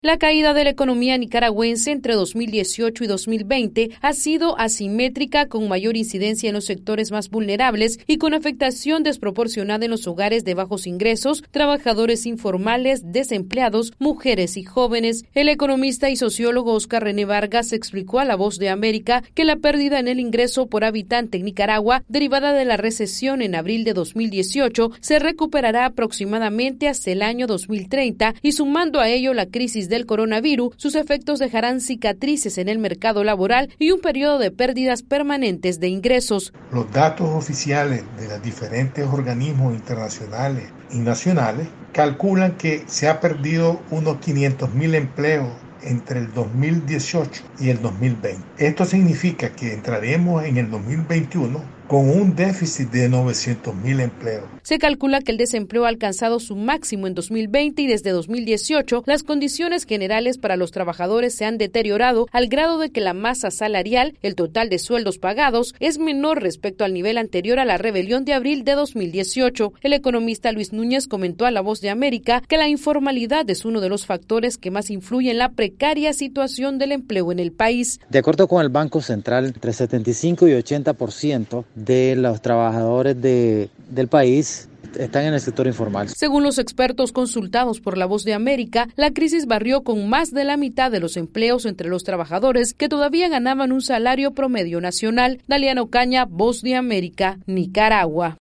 La caída de la economía nicaragüense entre 2018 y 2020 ha sido asimétrica, con mayor incidencia en los sectores más vulnerables y con afectación desproporcionada en los hogares de bajos ingresos, trabajadores informales, desempleados, mujeres y jóvenes. El economista y sociólogo Oscar René Vargas explicó a La Voz de América que la pérdida en el ingreso por habitante en Nicaragua, derivada de la recesión en abril de 2018, se recuperará aproximadamente hasta el año 2030 y, sumando a ello la crisis del coronavirus, sus efectos dejarán cicatrices en el mercado laboral y un periodo de pérdidas permanentes de ingresos. Los datos oficiales de los diferentes organismos internacionales y nacionales calculan que se ha perdido unos 500.000 empleos entre el 2018 y el 2020. Esto significa que entraremos en el 2021 con un déficit de 900.000 empleos. Se calcula que el desempleo ha alcanzado su máximo en 2020 y desde 2018 las condiciones generales para los trabajadores se han deteriorado al grado de que la masa salarial, el total de sueldos pagados, es menor respecto al nivel anterior a la rebelión de abril de 2018. El economista Luis Núñez comentó a La Voz de América que la informalidad es uno de los factores que más influye en la precaria situación del empleo en el país. De acuerdo con el Banco Central, entre 75 y 80% de los trabajadores del país están en el sector informal. Según los expertos consultados por La Voz de América, la crisis barrió con más de la mitad de los empleos entre los trabajadores que todavía ganaban un salario promedio nacional. Daliana Ocaña, Voz de América, Nicaragua.